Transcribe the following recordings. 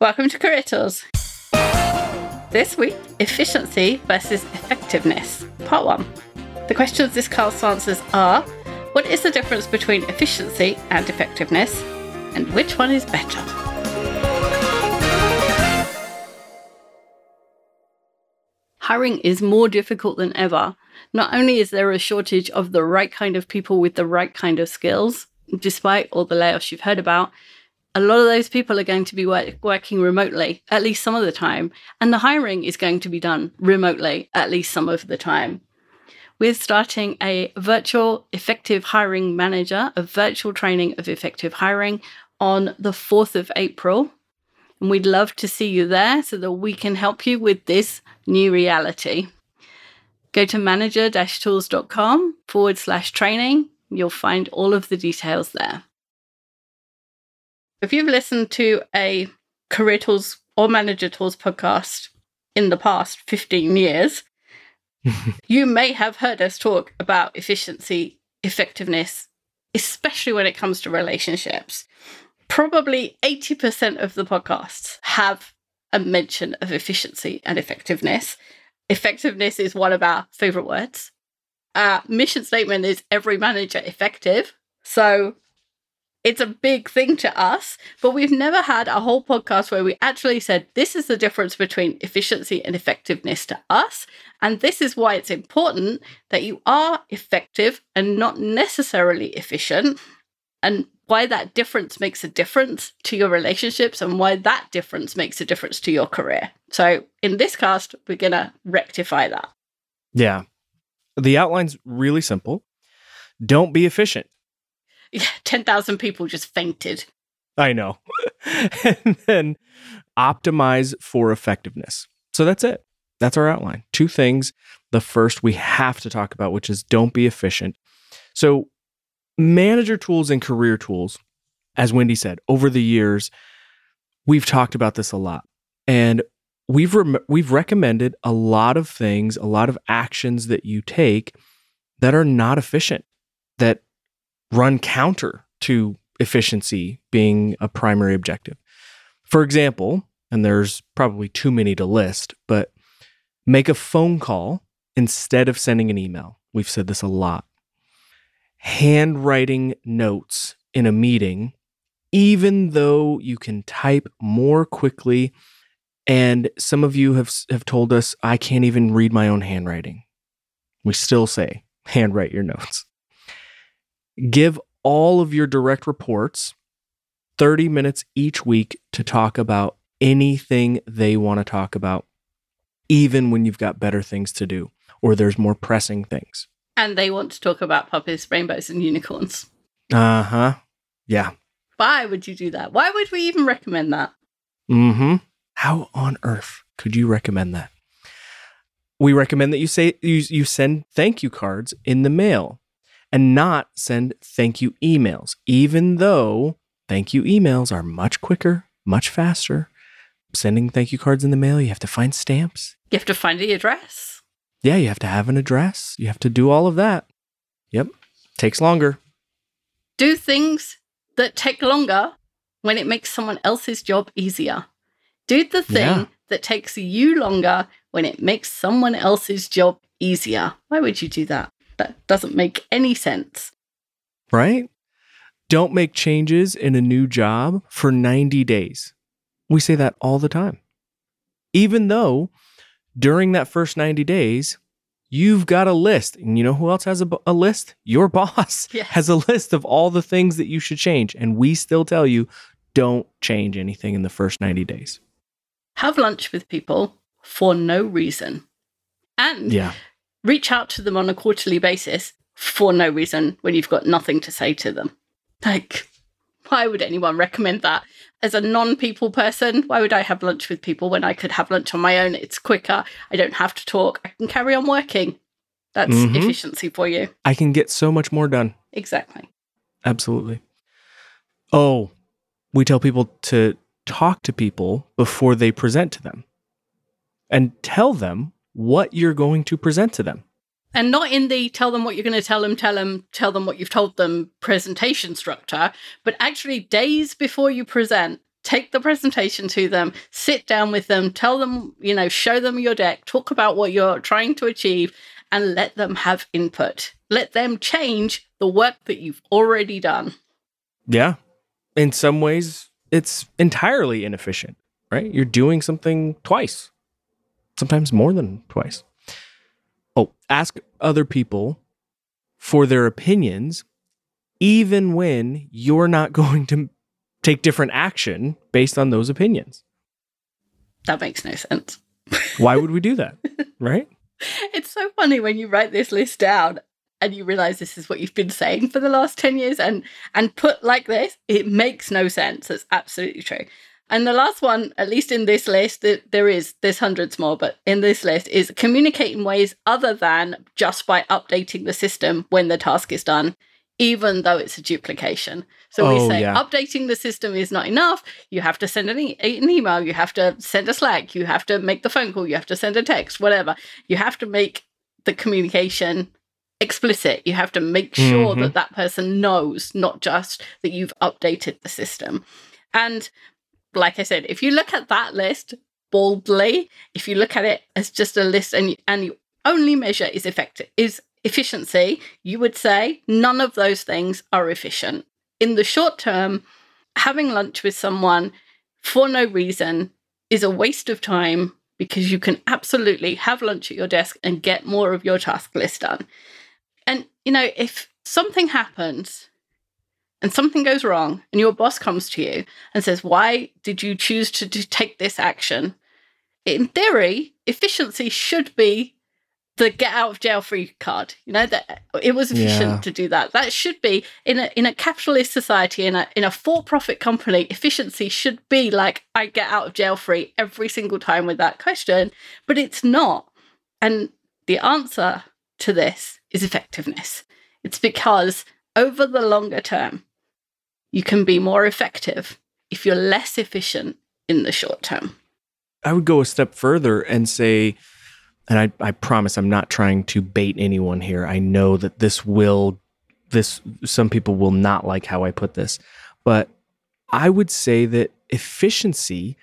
Welcome to Career Tools. This week, efficiency versus effectiveness, part 1. The questions this cast answers are, what is the difference between efficiency and effectiveness, and which one is better? Hiring is more difficult than ever. Not only is there a shortage of the right kind of people with the right kind of skills, despite all the layoffs you've heard about, a lot of those people are going to be working remotely, at least some of the time. And the hiring is going to be done remotely, at least some of the time. We're starting a virtual effective hiring manager, a virtual training of effective hiring on the 4th of April. And we'd love to see you there so that we can help you with this new reality. Go to manager-tools.com/training. You'll find all of the details there. If you've listened to a Career Tools or Manager Tools podcast in the past 15 years, you may have heard us talk about efficiency, effectiveness, especially when it comes to relationships. Probably 80% of the podcasts have a mention of efficiency and effectiveness. Effectiveness is one of our favorite words. Our mission statement is every manager effective. So it's a big thing to us, but we've never had a whole podcast where we actually said, this is the difference between efficiency and effectiveness to us. And this is why it's important that you are effective and not necessarily efficient, and why that difference makes a difference to your relationships and why that difference makes a difference to your career. So in this cast, we're going to rectify that. Yeah. The outline's really simple. Don't be efficient. Yeah, 10,000 people just fainted. I know. And then optimize for effectiveness. So that's it. That's our outline. 2 things. The first we have to talk about, which is don't be efficient. So manager tools and career tools, as Wendy said, over the years, we've talked about this a lot. And we've recommended a lot of things, a lot of actions that you take that are not efficient, that run counter to efficiency being a primary objective. For example, and there's probably too many to list, but make a phone call instead of sending an email. We've said this a lot. Handwriting notes in a meeting, even though you can type more quickly. And some of you have told us, I can't even read my own handwriting. We still say, handwrite your notes. Give all of your direct reports 30 minutes each week to talk about anything they want to talk about, even when you've got better things to do or there's more pressing things. And they want to talk about puppies, rainbows, and unicorns. Uh-huh. Yeah. Why would you do that? Why would we even recommend that? Mm-hmm. How on earth could you recommend that? We recommend that you send thank you cards in the mail and not send thank you emails, even though thank you emails are much quicker, much faster. Sending thank you cards in the mail, you have to find stamps. You have to find the address. Yeah, you have to have an address. You have to do all of that. Yep. Takes longer. Do things that take longer when it makes someone else's job easier. Do the thing that takes you longer when it makes someone else's job easier. Why would you do that? That doesn't make any sense. Right? Don't make changes in a new job for 90 days. We say that all the time. Even though during that first 90 days, you've got a list. And you know who else has a list? Your boss has a list of all the things that you should change. And we still tell you, don't change anything in the first 90 days. Have lunch with people for no reason. And reach out to them on a quarterly basis for no reason when you've got nothing to say to them. Like, why would anyone recommend that? As a non-people person, why would I have lunch with people when I could have lunch on my own? It's quicker. I don't have to talk. I can carry on working. That's efficiency for you. I can get so much more done. Exactly. Absolutely. Oh, we tell people to talk to people before they present to them and tell them what you're going to present to them. And not in the tell them what you're going to tell them what you've told them presentation structure, but actually days before you present, take the presentation to them, sit down with them, tell them, show them your deck, talk about what you're trying to achieve, and let them have input. Let them change the work that you've already done. Yeah. In some ways, it's entirely inefficient, right? You're doing something twice, sometimes more than twice. Oh, ask other people for their opinions, even when you're not going to take different action based on those opinions. That makes no sense. Why would we do that, right? It's so funny when you write this list down and you realize this is what you've been saying for the last 10 years and put like this, it makes no sense. It's absolutely true. And the last one, at least in this list, there's hundreds more, but in this list is communicate in ways other than just by updating the system when the task is done, even though it's a duplication. So we say updating the system is not enough. You have to send an email. You have to send a Slack. You have to make the phone call. You have to send a text, whatever. You have to make the communication explicit. You have to make sure that that person knows, not just that you've updated the system. And like I said, if you look at that list boldly, if you look at it as just a list and you only measure is efficiency, you would say none of those things are efficient. In the short term, having lunch with someone for no reason is a waste of time because you can absolutely have lunch at your desk and get more of your task list done. And, if something happens and something goes wrong and your boss comes to you and says, why did you choose to take this action? In theory, efficiency should be the get out of jail free card. That it was efficient to do that. That should be in a capitalist society, in a for-profit company, efficiency should be like, I get out of jail free every single time with that question, but it's not. And the answer to this is effectiveness. It's because over the longer term, you can be more effective if you're less efficient in the short term. I would go a step further and say, and I promise I'm not trying to bait anyone here. I know that some people will not like how I put this, but I would say that efficiency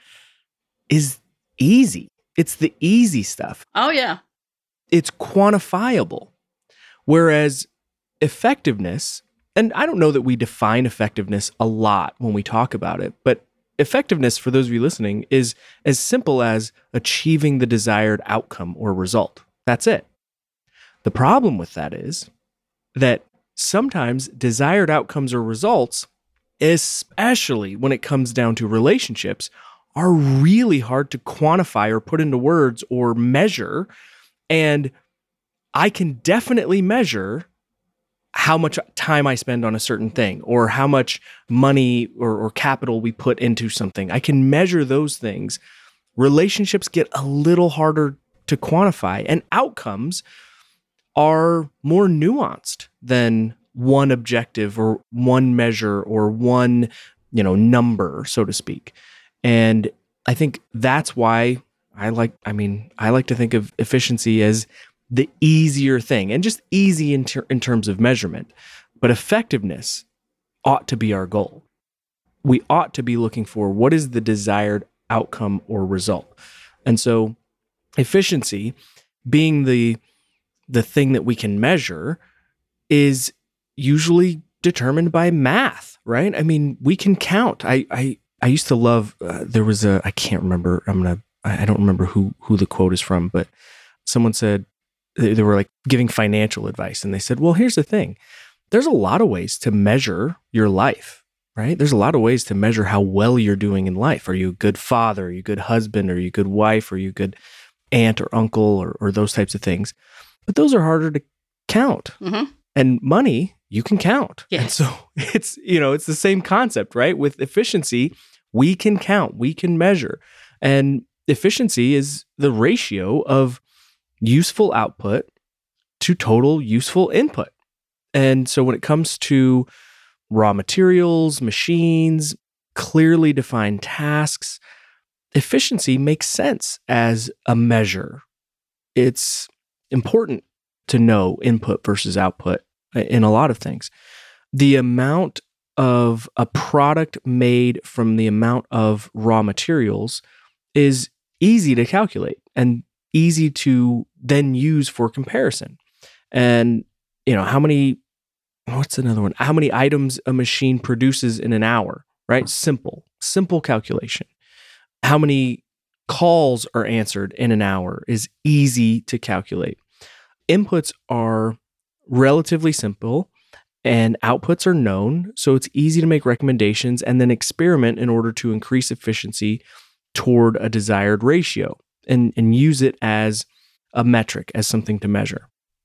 is easy. It's the easy stuff. Oh, yeah. It's quantifiable. Whereas effectiveness, and I don't know that we define effectiveness a lot when we talk about it, but effectiveness, for those of you listening, is as simple as achieving the desired outcome or result. That's it. The problem with that is that sometimes desired outcomes or results, especially when it comes down to relationships, are really hard to quantify or put into words or measure. And I can definitely measure how much time I spend on a certain thing or how much money or capital we put into something. I can measure those things. Relationships get a little harder to quantify, and outcomes are more nuanced than one objective or one measure or one, number, so to speak. And I think that's why I like to think of efficiency as the easier thing, and just easy in terms of measurement. But effectiveness ought to be our goal. We ought to be looking for what is the desired outcome or result. And so efficiency, being the thing that we can measure, is usually determined by math, right? I mean, we can count. I used to love, there was I can't remember, I don't remember who the quote is from, but someone said, they were like giving financial advice. And they said, well, here's the thing. There's a lot of ways to measure your life, right? There's a lot of ways to measure how well you're doing in life. Are you a good father? Are you a good husband? Are you a good wife? Are you a good aunt or uncle or those types of things? But those are harder to count. Mm-hmm. And money, you can count. Yes. And so it's, it's the same concept, right? With efficiency, we can count, we can measure. And efficiency is the ratio of useful output to total useful input. And so when it comes to raw materials, machines, clearly defined tasks, efficiency makes sense as a measure. It's important to know input versus output in a lot of things. The amount of a product made from the amount of raw materials is easy to calculate and easy to then use for comparison. And, what's another one? How many items a machine produces in an hour, right? Simple calculation. How many calls are answered in an hour is easy to calculate. Inputs are relatively simple and outputs are known, so it's easy to make recommendations and then experiment in order to increase efficiency toward a desired ratio and use it as a metric, as something to measure.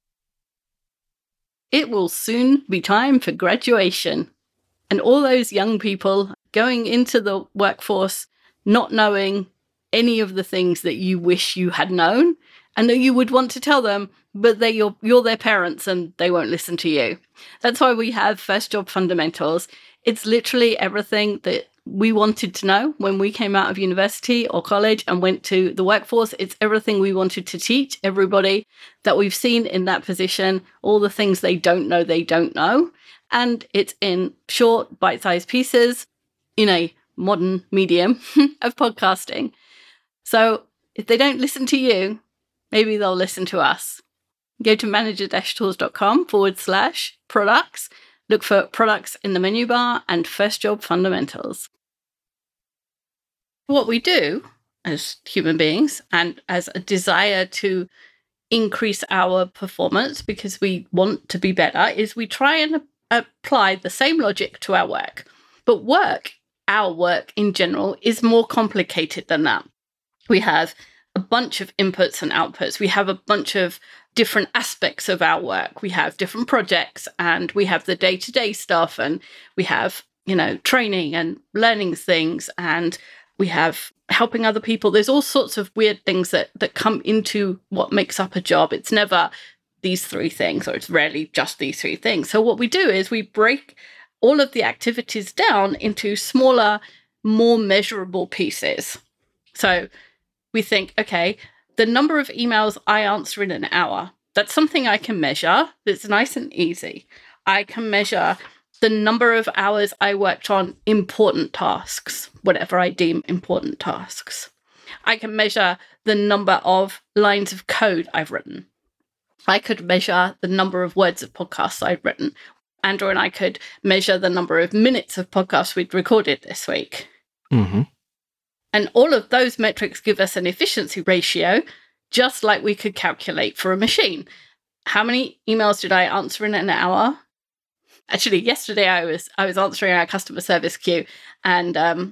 It will soon be time for graduation. And all those young people going into the workforce not knowing any of the things that you wish you had known and that you would want to tell them, but you're their parents and they won't listen to you. That's why we have First Job Fundamentals. It's literally everything that we wanted to know when we came out of university or college and went to the workforce. It's everything we wanted to teach everybody that we've seen in that position, all the things they don't know. And it's in short, bite-sized pieces in a modern medium of podcasting. So if they don't listen to you, maybe they'll listen to us. Go to manager-tools.com/products. Look for products in the menu bar and First Job Fundamentals. What we do as human beings and as a desire to increase our performance because we want to be better is we try and apply the same logic to our work. But our work in general, is more complicated than that. We have a bunch of inputs and outputs. We have a bunch of different aspects of our work. We have different projects and we have the day-to-day stuff and we have, training and learning things and we have helping other people. There's all sorts of weird things that come into what makes up a job. It's never these three things, or it's rarely just these three things. So what we do is we break all of the activities down into smaller, more measurable pieces. So we think, okay, the number of emails I answer in an hour, that's something I can measure. That's nice and easy. I can measure the number of hours I worked on important tasks, whatever I deem important tasks. I can measure the number of lines of code I've written. I could measure the number of words of podcasts I've written. Andrew and I could measure the number of minutes of podcasts we'd recorded this week. Mm-hmm. And all of those metrics give us an efficiency ratio, just like we could calculate for a machine. How many emails did I answer in an hour? Actually, yesterday I was answering our customer service queue, and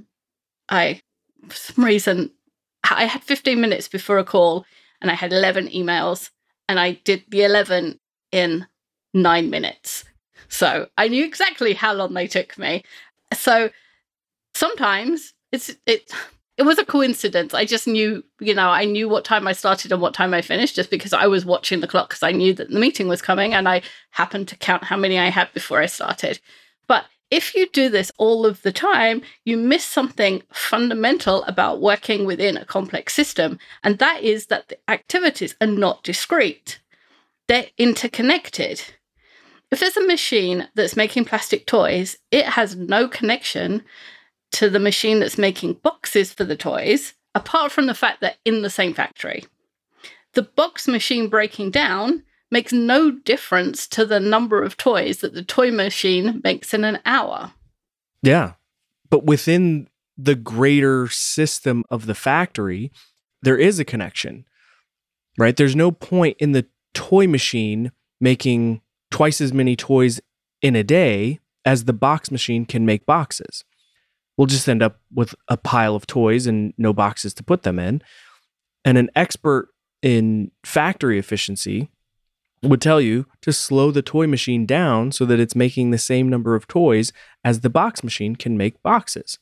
for some reason, I had 15 minutes before a call, and I had 11 emails, and I did the 11 in 9 minutes. So I knew exactly how long they took me. So sometimes it was a coincidence. I just knew, I knew what time I started and what time I finished just because I was watching the clock because I knew that the meeting was coming and I happened to count how many I had before I started. But if you do this all of the time, you miss something fundamental about working within a complex system. And that is that the activities are not discrete. They're interconnected. If there's a machine that's making plastic toys, it has no connection to the machine that's making boxes for the toys, apart from the fact they're in the same factory. The box machine breaking down makes no difference to the number of toys that the toy machine makes in an hour. Yeah. But within the greater system of the factory, there is a connection, right? There's no point in the toy machine making twice as many toys in a day as the box machine can make boxes. We'll just end up with a pile of toys and no boxes to put them in. And an expert in factory efficiency would tell you to slow the toy machine down so that it's making the same number of toys as the box machine can make boxes.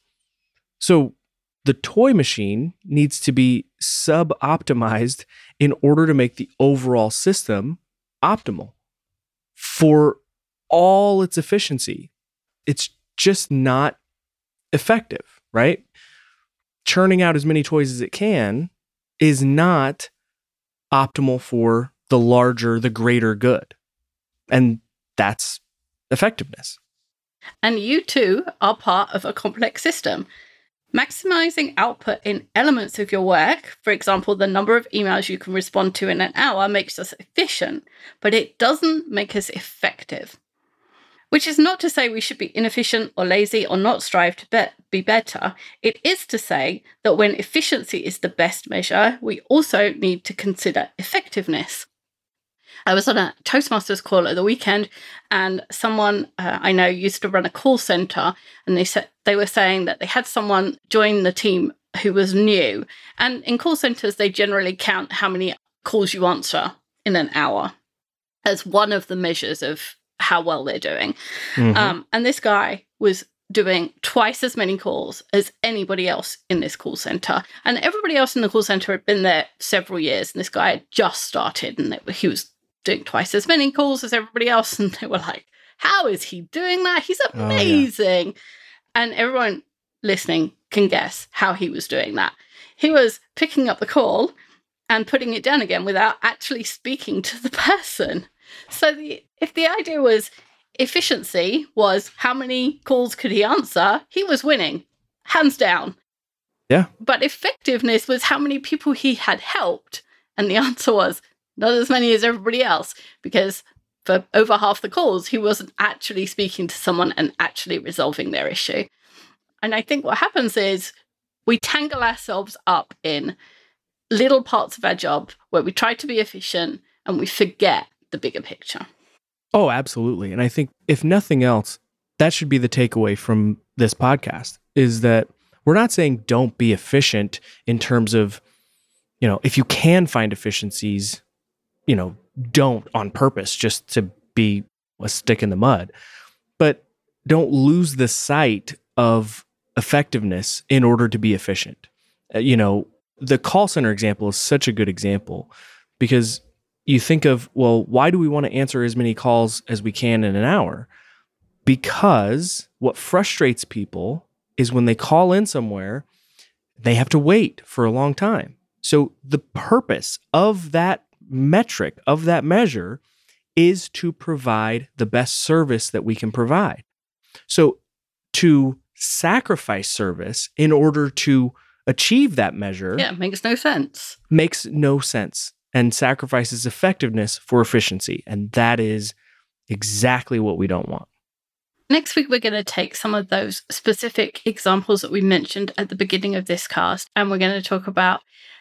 So the toy machine needs to be sub-optimized in order to make the overall system optimal for all its efficiency. It's just not effective, right? Churning out as many toys as it can is not optimal for the greater good. And that's effectiveness. And you too are part of a complex system. Maximizing output in elements of your work, for example, the number of emails you can respond to in an hour, makes us efficient, but it doesn't make us effective. Which is not to say we should be inefficient or lazy or not strive to be better. It is to say that when efficiency is the best measure, we also need to consider effectiveness. I was on a Toastmasters call at the weekend, and someone I know used to run a call center, and they were saying that they had someone join the team who was new. And in call centers, they generally count how many calls you answer in an hour as one of the measures of how well they're doing. And this guy was doing twice as many calls as anybody else in this call center. And everybody else in the call center had been there several years, and this guy had just started, and he was doing twice as many calls as everybody else. And they were like, how is he doing that? He's amazing. Oh, yeah. And everyone listening can guess how he was doing that. He was picking up the call and putting it down again without actually speaking to the person. So if the idea was efficiency was how many calls could he answer, he was winning, hands down. Yeah. But effectiveness was how many people he had helped. And the answer was not as many as everybody else, because for over half the calls, he wasn't actually speaking to someone and actually resolving their issue. And I think what happens is we tangle ourselves up in little parts of our job where we try to be efficient and we forget the bigger picture. Oh, absolutely. And I think if nothing else, that should be the takeaway from this podcast, is that we're not saying don't be efficient in terms of, if you can find efficiencies, don't on purpose just to be a stick in the mud, but don't lose the sight of effectiveness in order to be efficient. The call center example is such a good example, because you think of, well, why do we want to answer as many calls as we can in an hour? Because what frustrates people is when they call in somewhere, they have to wait for a long time. So the purpose of that metric, of that measure, is to provide the best service that we can provide. So to sacrifice service in order to achieve that measure, makes no sense. Makes no sense, and sacrifices effectiveness for efficiency. And that is exactly what we don't want. Next week, we're going to take some of those specific examples that we mentioned at the beginning of this cast, and we're going to talk about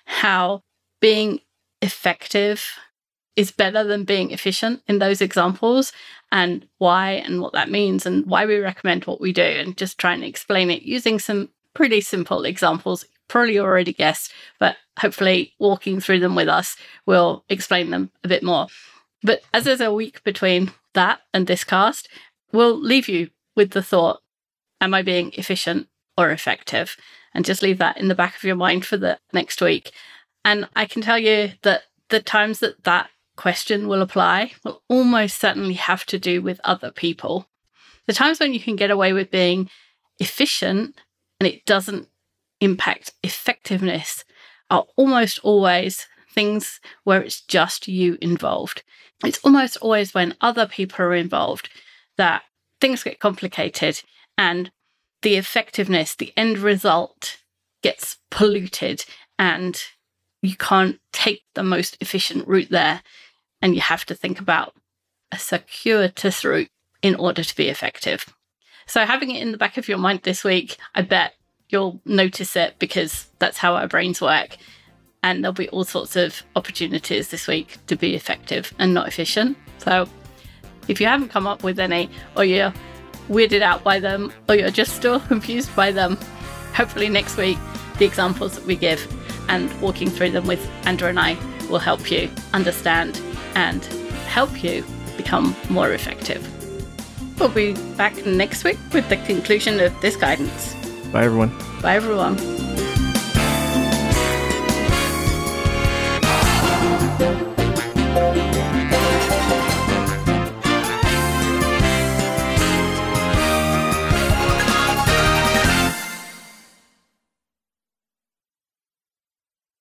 how being effective is better than being efficient in those examples, and why and what that means, and why we recommend what we do, and just try and explain it using some pretty simple examples. Probably already guessed, but hopefully walking through them with us will explain them a bit more. But as there's a week between that and this cast, we'll leave you with the thought, am I being efficient or effective? And just leave that in the back of your mind for the next week. And I can tell you that the times that question will apply will almost certainly have to do with other people. The times when you can get away with being efficient and it doesn't impact effectiveness are almost always things where it's just you involved. It's almost always when other people are involved that things get complicated and the effectiveness, the end result, gets polluted, and you can't take the most efficient route there, and you have to think about a circuitous route in order to be effective. So having it in the back of your mind this week, I bet you'll notice it, because that's how our brains work. And there'll be all sorts of opportunities this week to be effective and not efficient. So if you haven't come up with any, or you're weirded out by them, or you're just still confused by them, hopefully next week, the examples that we give and walking through them with Andrew and I will help you understand and help you become more effective. We'll be back next week with the conclusion of this guidance. Bye, everyone. Bye, everyone.